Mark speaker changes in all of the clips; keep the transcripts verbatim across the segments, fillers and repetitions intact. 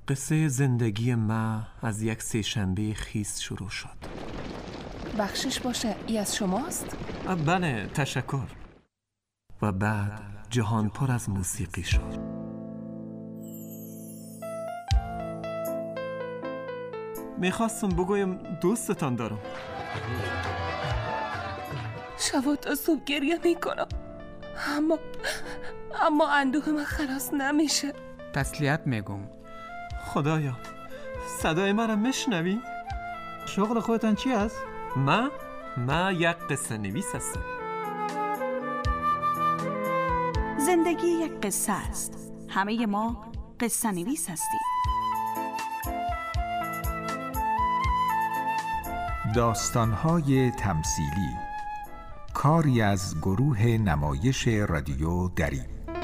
Speaker 1: قصه زندگی ما از یک سه‌شنبه خیس شروع شد.
Speaker 2: بخشش باشه، ای از شماست؟
Speaker 1: بله، تشکر. و بعد جهان پر از موسیقی شد. میخواستم بگویم دوستتان دارم.
Speaker 2: شب تا صبح گریه میکنم، اما اما اندوه من خلاص نمیشه.
Speaker 3: تسلیت میگم.
Speaker 1: خدایا، صدای مرا میشنوی؟
Speaker 4: شغل خودتان چی است؟
Speaker 1: ما ما یک قصه نویس هستم.
Speaker 5: زندگی یک قصه است. همه ما قصه نویس هستیم.
Speaker 6: داستان‌های تمثیلی، کاری از گروه نمایش رادیو دری.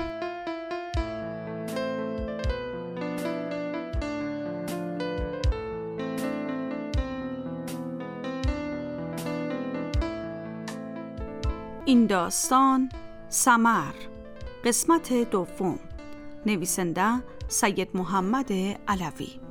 Speaker 5: این داستان سمر، قسمت دوم. نویسنده سید محمد علوی.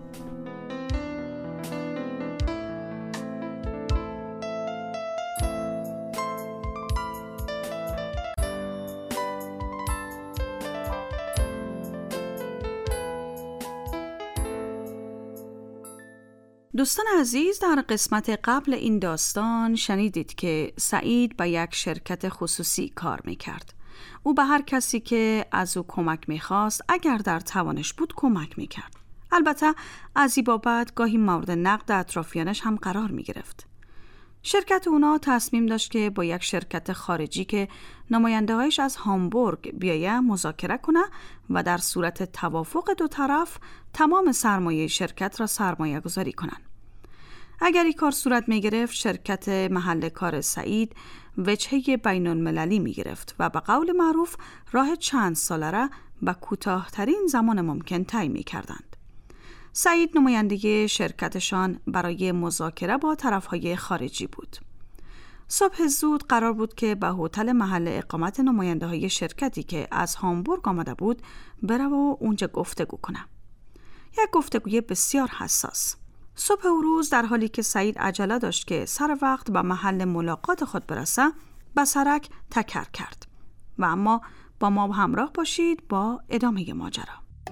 Speaker 5: دوستان عزیز، در قسمت قبل این داستان شنیدید که سعید با یک شرکت خصوصی کار میکرد. او به هر کسی که از او کمک میخواست اگر در توانش بود کمک میکرد. البته از این بابت گاهی مورد نقد اطرافیانش هم قرار میگرفت. شرکت اونا تصمیم داشت که با یک شرکت خارجی که نماینده‌هایش از هامبورگ بیایه مذاکره کنه و در صورت توافق دو طرف تمام سرمایه شرکت را سرمایه گذاری کنند. اگر این کار صورت می گرفت، شرکت محل کار سعید وجهه بین المللی می گرفت و به قول معروف راه چند ساله را به کوتاه‌ترین زمان ممکن طی می کردند. سعید نمایندگی شرکتشان برای مذاکره با طرفهای خارجی بود. صبح زود قرار بود که به هتل محل اقامت نماینده های شرکتی که از هامبورگ آمده بود بره و اونجا گفتگو کنه. یک گفتگوی بسیار حساس. صبح و روز در حالی که سعید عجله داشت که سر وقت به محل ملاقات خود برسه، به سرک تکر کرد. و اما با ما همراه باشید با ادامه ماجرا.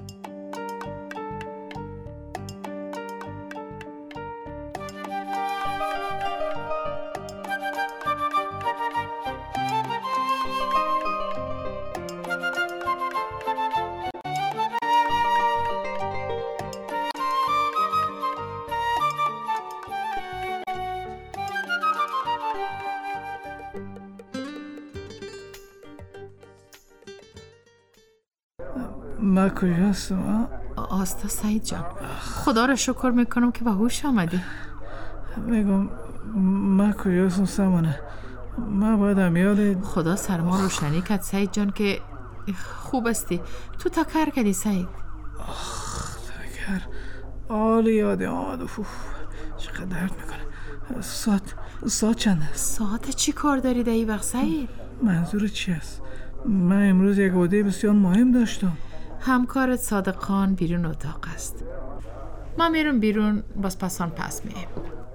Speaker 4: ما کجا هستم؟
Speaker 7: آستا سعید جان، خدا را شکر میکنم که به هوش آمدی.
Speaker 4: میگم ما کجا هستم سمانه؟ ما باید یاد
Speaker 7: خدا سر ما روشنی کرد سعید جان که خوب استی. تو تکر کردی سعید؟
Speaker 4: تکر آل یاد آمد. چقدر درد میکنه. ساعت ساعت چنده؟
Speaker 7: ساعت چی کار داری در این وقت سعید؟
Speaker 4: منظور چی است؟ من امروز یک وعده بسیار مهم داشتم.
Speaker 7: همکارت صادق خان بیرون اتاق است. ما میرم بیرون، باز پسان پس میایم.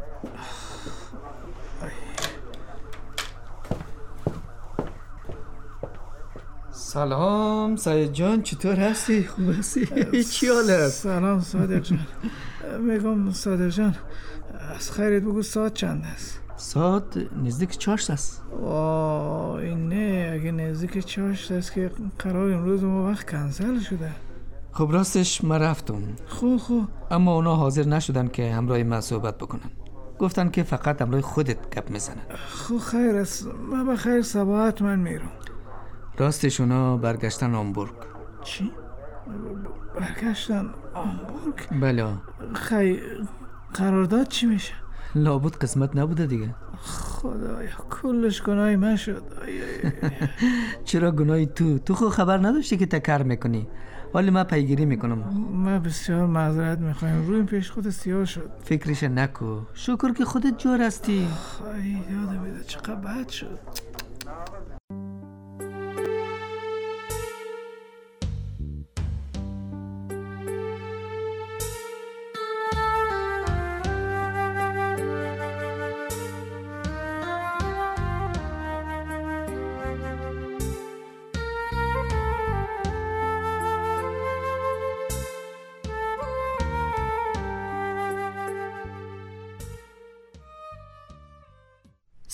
Speaker 8: سلام سعید جان، چطور هستی؟ خوب هستی؟ چی حالت؟
Speaker 4: سلام صادق جان. میگم صادق جان، از خیرت بگو ساعت چند است؟
Speaker 8: ساعت نزدیک چاشت است.
Speaker 4: واه این نه، اگه نزدیک چاشت است که قرار امروز ما وقت کنسل شده.
Speaker 8: خب راستش من رفتم.
Speaker 4: خب خب
Speaker 8: اما اونا حاضر نشدن که همراه من صحبت بکنن. گفتن که فقط همراه خودت گپ میزنن.
Speaker 4: خب خیر است، من به خیر صباحت من میرم.
Speaker 8: راستش اونا برگشتن هامبورگ.
Speaker 4: چی؟ برگشتن هامبورگ؟
Speaker 8: بله.
Speaker 4: خی قرارداد چی میشه؟
Speaker 8: لابد قسمت نبوده دیگه.
Speaker 4: خدایا کلش گناهی من شد.
Speaker 8: چرا گناهی تو؟ تو خود خبر نداشتی که تکر میکنی؟ ولی من پیگیری میکنم.
Speaker 4: من بسیار معذرت میخوایم، روی پیش خود سیاه شد.
Speaker 8: فکرش نکو، شکر که خودت جور هستی.
Speaker 4: خواهی یادم میده چقدر بد شد.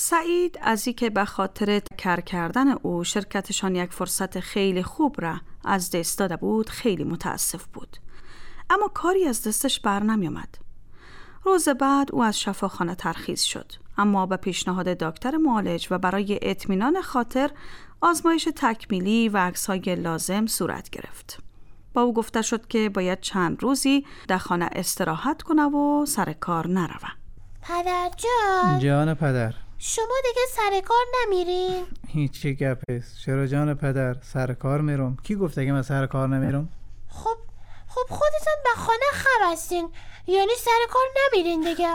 Speaker 5: سعید از اینکه به خاطر کار کردن او شرکتشان یک فرصت خیلی خوب را از دست داده بود خیلی متاسف بود. اما کاری از دستش بر نمی آمد. روز بعد او از شفاخانه ترخیص شد، اما به پیشنهاد دکتر معالج و برای اطمینان خاطر آزمایش تکمیلی و عکس‌های لازم صورت گرفت. با او گفته شد که باید چند روزی در خانه استراحت کنه و سر کار نروه.
Speaker 3: پدر جان
Speaker 4: جان پدر،
Speaker 3: شما دیگه سر کار نمیرین؟
Speaker 4: هیچی گپست. چرا جان پدر؟ سر کار میرم. کی گفته که من سر کار نمیرم؟
Speaker 3: خب خب خودتون به خانه خبستین، یعنی سر کار نمیرین دیگه.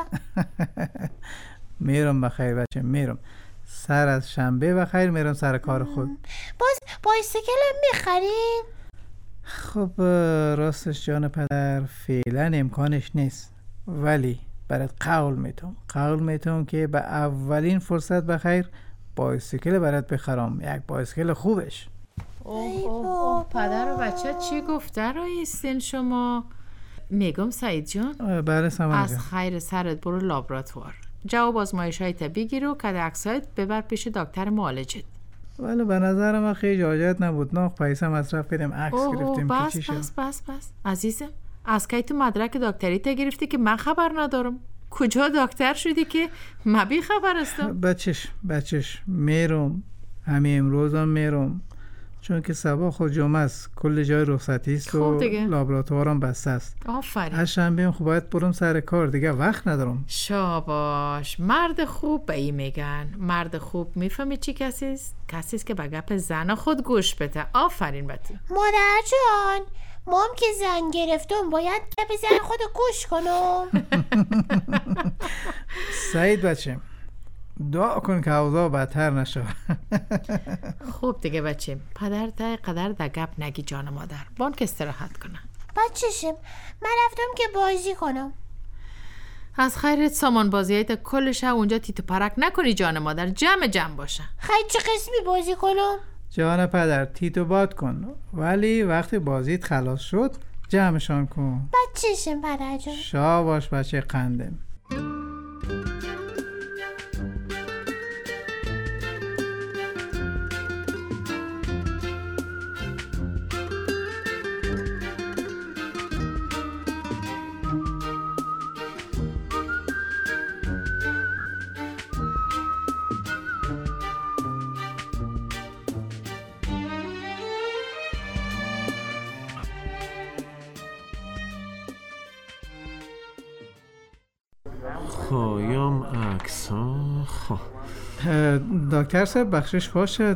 Speaker 4: میرم بخیر بچه، میرم سر از شنبه بخیر میرم سر کار خود.
Speaker 3: باز بایسیکلم میخرین؟
Speaker 4: خب راستش جان پدر فعلا امکانش نیست، ولی برات قول میتونم قول میتونم که به اولین فرصت بخیر بایسیکل برات بخرم، یک بایسیکل خوبش.
Speaker 7: اوه اوه اوه پدر و بچه چی گفته رایستین شما؟ میگم سعید جان،
Speaker 4: بله سمانه
Speaker 7: از
Speaker 4: جان.
Speaker 7: خیر سرت برو لابراتوار، جواب آزمایش های بگیر و کد عکسایت ببر پیش دکتر معالجت.
Speaker 4: ولی به نظر من خیلی حاجت نبود، نه پیسه مصرف کردیم عکس گرفتیم که
Speaker 7: بس
Speaker 4: چی شد.
Speaker 7: بس بس بس عزیزم، از کی تو مدرک دکتری تا گرفتی که من خبر ندارم؟ کجا دکتر شدی که من بی خبر هستم؟
Speaker 4: بچش بچش میرم، همین امروزم میرم، چون که صبح خود جمعه است، کل جای رخصتی است و لابراتوارم بسته است.
Speaker 7: آفرین.
Speaker 4: از شنبه خب باید برم سر کار، دیگه وقت ندارم.
Speaker 7: شاباش، مرد خوب به این میگن. مرد خوب میفهمی چی کسی است؟ کسی است که به گپ زن خود گوش بده. آفرین بطی.
Speaker 3: مادر جان، مام که زن گرفتم باید گپ زن خود گوش کنم.
Speaker 4: سعید بچه دعا کن که اوضاع بدتر نشه.
Speaker 7: خوب دیگه بچه، پدر تا قدر در گپ نگی جان مادر، بان که استراحت کنه.
Speaker 3: بچشم من رفتم که بازی کنم.
Speaker 7: از خیرت سامان بازیایت کلش اونجا تیتو پرک نکنی جان مادر، جمع جمع باشه.
Speaker 3: خیلی چه قسمی بازی کنم؟
Speaker 4: جان پدر تیتو باد کن، ولی وقتی بازیت خلاص شد جمعشان کن.
Speaker 3: بچشم پدر جان.
Speaker 4: شاباش بچه قندم.
Speaker 1: خوایم عکس ها. خب
Speaker 4: دکتر صاحب بخشش باشد،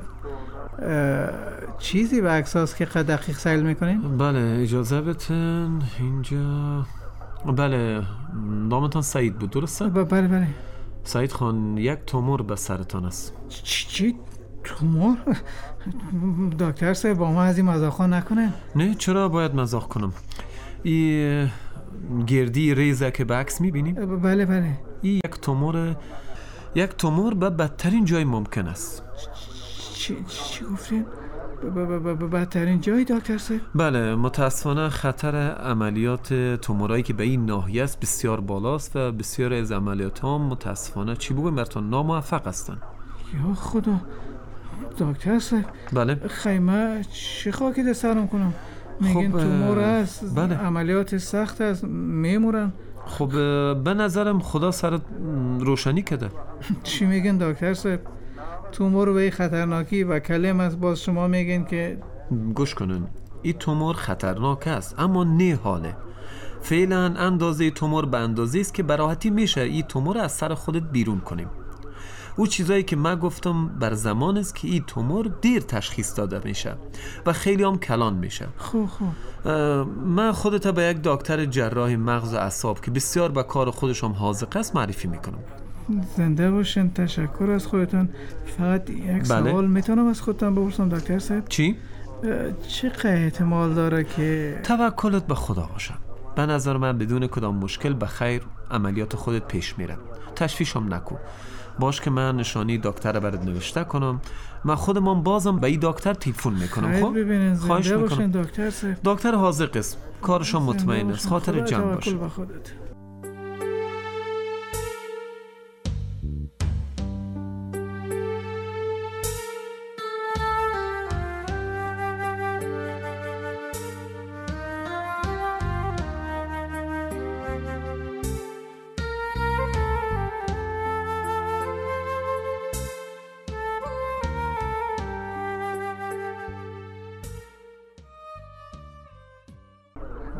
Speaker 4: چیزی به عکس هاست که قد دقیق سیل میکنین؟
Speaker 1: بله اجازه بتن اینجا. بله نامتان سعید بود درسته؟
Speaker 4: بله بله.
Speaker 1: سعید خان، یک تومور به سرطان است.
Speaker 4: چی؟ چی؟ تومور؟ دکتر صاحب با ما از این مزاق ها نکنه.
Speaker 1: نه چرا باید مزاق کنم؟ این گردی ریزه که به عکس میبینیم؟
Speaker 4: بله بله.
Speaker 1: این یک تومور یک تومور به بدترین جای ممکن است.
Speaker 4: چی چی گفتین؟ به بدترین جای دکتر صاحب؟
Speaker 1: بله متاسفانه خطر عملیات تومورایی که به این ناحیه است بسیار بالاست و بسیار از عملیات ها متاسفانه چی بگویم براتون ناموفق هستند.
Speaker 4: یا خدا دکتر صاحب.
Speaker 1: بله
Speaker 4: خیمه چی خاکی در سرم کنم؟ میگن
Speaker 1: خب
Speaker 4: تومور است.
Speaker 1: بله.
Speaker 4: عملیات سخت است، میمورن.
Speaker 1: خب به نظرم خدا سرت روشنی کده.
Speaker 4: چی میگن دکتر صاحب؟ تومور به خطرناکی و کلم است، باز شما میگن که
Speaker 1: گوش کنن، این تومور خطرناک است اما نه حاله. فعلا اندازه تومور به اندازه است که براحتی میشه این تومور از سر خودت بیرون کنیم. او چیزایی که من گفتم بر زمان است که این تومور دیر تشخیص داده میشه و خیلی هم کلان میشه.
Speaker 4: خوب خوب.
Speaker 1: من خودت به یک دکتر جراح مغز و اعصاب که بسیار به کار خودش هم حاذق است معرفی میکنم.
Speaker 4: زنده باشین، تشکر از خودتون. فقط یک
Speaker 1: بله.
Speaker 4: سوال میتونم از خودتون بپرسم دکتر صاحب؟
Speaker 1: چی؟
Speaker 4: چقدر احتمال داره که
Speaker 1: توکلت به خدا باشه. به نظر من بدون کدام مشکل به خیر عملیات خودت پیش میره. تشویشم نکو. باش که من نشانی دکتر برات نوشته کنم. من خودم بازم به این دکتر تلفن میکنم. خب
Speaker 4: ببینین
Speaker 1: خواهش
Speaker 4: زنده
Speaker 1: میکنم.
Speaker 4: باشین دکتر صاحب.
Speaker 1: دکتر حاضق است، کارشون مطمئن است، خاطر جمع باشه.
Speaker 4: توکل به خودت.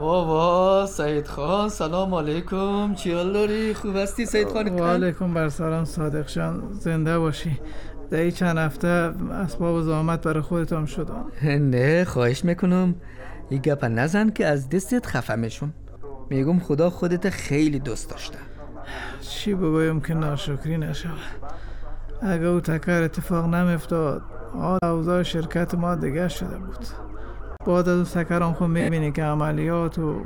Speaker 8: وا وا سعید خان، سلام علیکم. چی حال داری؟ خوب هستی سعید خان؟
Speaker 4: و علیکم بر سلام صادق جان، زنده باشی. در این چند هفته اسباب و زحمت برای خودتم شدم.
Speaker 8: نه خواهش میکنم این گپ نزن که از دستت خفه میشم. میگم خدا خودت خیلی دوست داشته.
Speaker 4: چی بگویم که ناشکری نشود. اگه او تکر اتفاق نمیفتاد حال اوضاع شرکت ما دیگه شده بود. بعد از او تکرم خود میبینی که عملیات و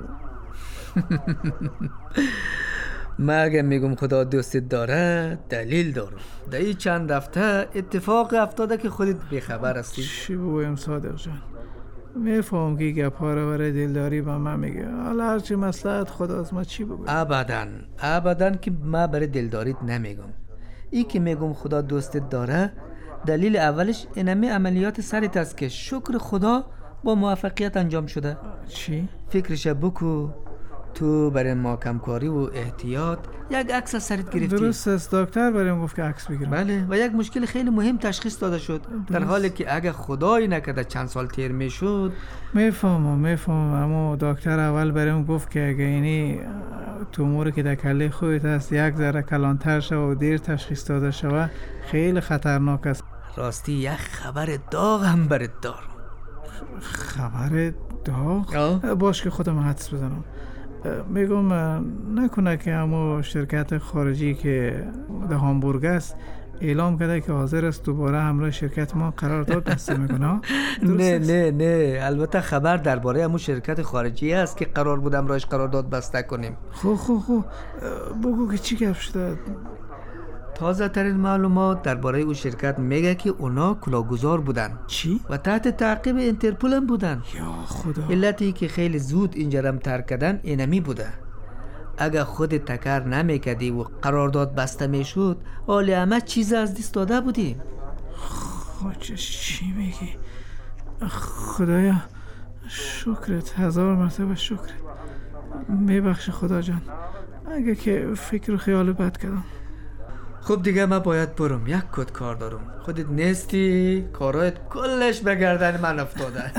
Speaker 8: من اگه میگم خدا دوستت داره دلیل دارم. در این چند هفته اتفاق افتاده که خودت بیخبر هستی.
Speaker 4: چی بگویم صادق جان، میفهم که گپا رو برای دلداری با من میگه. حالا هرچی مصلحت خداست، ما چی بگویم؟
Speaker 8: ابداً ابداً که من برای دلداریت نمیگم. ای که میگم خدا دوستت داره دلیل اولش اینمی عملیات سرت است که شکر خدا با موفقیت انجام شده.
Speaker 4: چی؟
Speaker 8: فکرش بکو تو برای ما کمکاری و احتیاط یک عکس از سرت گرفتی.
Speaker 4: درست است، دکتر برایم گفت که عکس بگیرم.
Speaker 8: بله، و یک مشکل خیلی مهم تشخیص داده شد، در حالی که اگه خدایی نکرده چند سال تیر میشد.
Speaker 4: میفهمم میفهمم اما دکتر اول برایم گفت که اگه اینی توموری که در کله خودت هست یک ذره کلانتر شود و دیر تشخیص داده شود خیلی خطرناک است.
Speaker 8: راستی یک خبر داغ هم برات دارم.
Speaker 4: خبر داغ؟
Speaker 8: آه.
Speaker 4: باش که خودم حدس بزنم. میگم نکنه که همون شرکت خارجی که در هامبورگ است اعلام کرده که حاضر است دوباره همراه شرکت ما قرارداد بسته میکنه؟
Speaker 8: نه نه نه، البته خبر درباره همون شرکت خارجی است که قرار بود همراهش قرارداد بسته کنیم.
Speaker 4: خب خب خب بگو که چی گپ شده.
Speaker 8: تازه ترین معلومات درباره اون شرکت میگه که اونا کلاهگزار بودن.
Speaker 4: چی؟
Speaker 8: و تحت تعقیب اینترپول هم بودن.
Speaker 4: یا خدا.
Speaker 8: علتی که خیلی زود اینجا رم ترک کردن اینمی بوده. اگه خود تکر نمیکردی و قرارداد بسته میشد حال همه چیز از دست داده بودیم.
Speaker 4: خواجه چی میگی؟ خدایا شکرت، هزار مرتبه شکرت. میبخش خدا جان اگه که فکر و خیال بد کردم.
Speaker 8: خب دیگه من باید برم، یک کد کار دارم. خودت نیستی کارایت کلش به گردن من افتاده.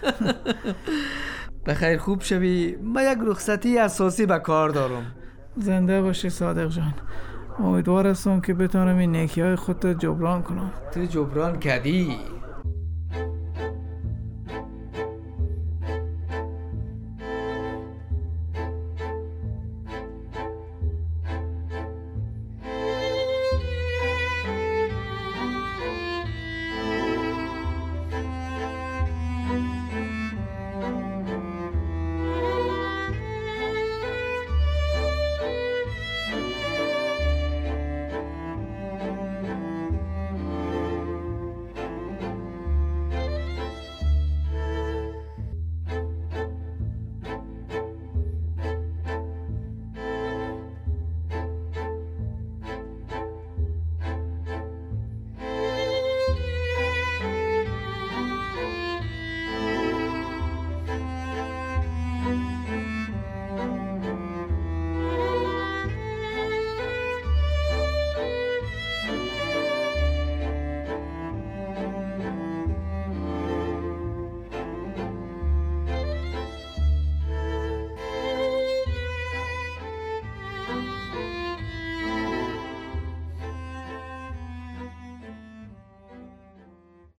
Speaker 8: بخیر خوب شوی، من یک رخصتی اساسی به کار دارم.
Speaker 4: زنده باشی صادق جان، امیدوار هستم که بتونم این نیکی های خودت جبران کنم.
Speaker 8: تو جبران کردی.